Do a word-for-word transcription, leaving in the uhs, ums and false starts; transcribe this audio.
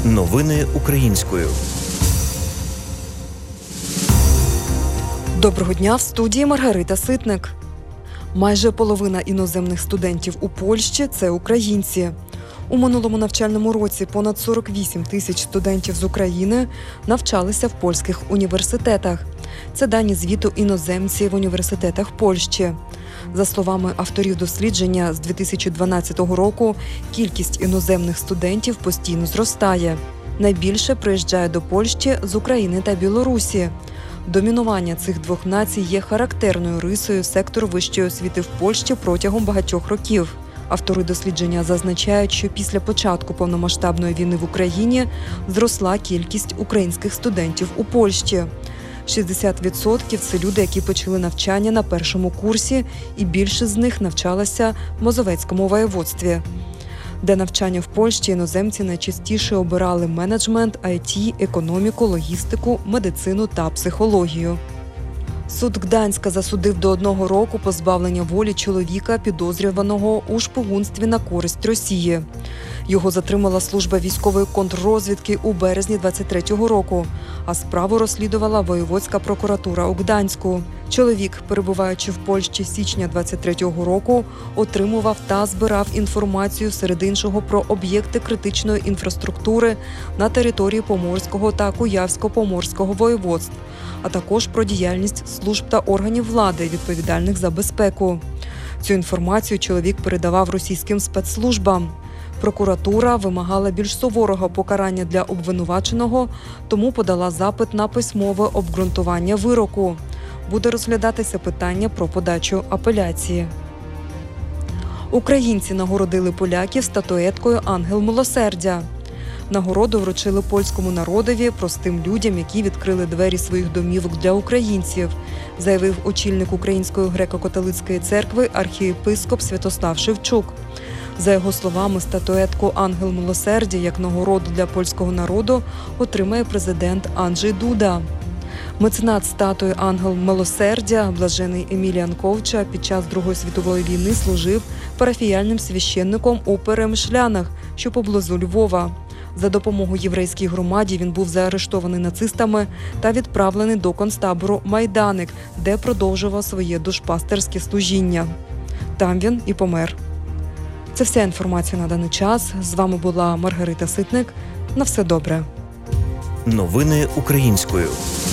Новини українською. Доброго дня, в студії Маргарита Ситник. Майже половина іноземних студентів у Польщі – це українці. У минулому навчальному році понад сорок вісім тисяч студентів з України навчалися в польських університетах. Це дані звіту іноземців в університетах Польщі. За словами авторів дослідження, з дві тисячі дванадцятого року кількість іноземних студентів постійно зростає. Найбільше приїжджає до Польщі з України та Білорусі. Домінування цих двох націй є характерною рисою сектору вищої освіти в Польщі протягом багатьох років. Автори дослідження зазначають, що після початку повномасштабної війни в Україні зросла кількість українських студентів у Польщі. шістдесят відсотків – це люди, які почали навчання на першому курсі, і більше з них навчалося в Мазовецькому воєводстві. Де навчання в Польщі іноземці найчастіше обирали менеджмент, ай ті, економіку, логістику, медицину та психологію. Суд Гданська засудив до одного року позбавлення волі чоловіка, підозрюваного у шпигунстві на користь Росії. Його затримала служба військової контррозвідки у березні двадцять третього року, а справу розслідувала воєводська прокуратура у Гданську. Чоловік, перебуваючи в Польщі з січня двадцять третього року, отримував та збирав інформацію серед іншого про об'єкти критичної інфраструктури на території Поморського та Куявсько-Поморського воєводств, а також про діяльність служб та органів влади, відповідальних за безпеку. Цю інформацію чоловік передавав російським спецслужбам. Прокуратура вимагала більш суворого покарання для обвинуваченого, тому подала запит на письмове обґрунтування вироку. Буде розглядатися питання про подачу апеляції. Українці нагородили поляків статуеткою «Ангел милосердя». Нагороду вручили польському народові, простим людям, які відкрили двері своїх домівок для українців, заявив очільник Української греко-католицької церкви архієпископ Святослав Шевчук. За його словами, статуетку «Ангел милосердя» як нагороду для польського народу отримає президент Анджей Дуда. Меценат статуї «Ангел милосердя» блажений Еміліан Ковча під час Другої світової війни служив парафіяльним священником у Перемишлянах, що поблизу Львова. За допомогою єврейській громаді він був заарештований нацистами та відправлений до концтабору Майданик, де продовжував своє душпастерське служіння. Там він і помер. Це вся інформація на даний час. З вами була Маргарита Ситник. На все добре. Новини українською.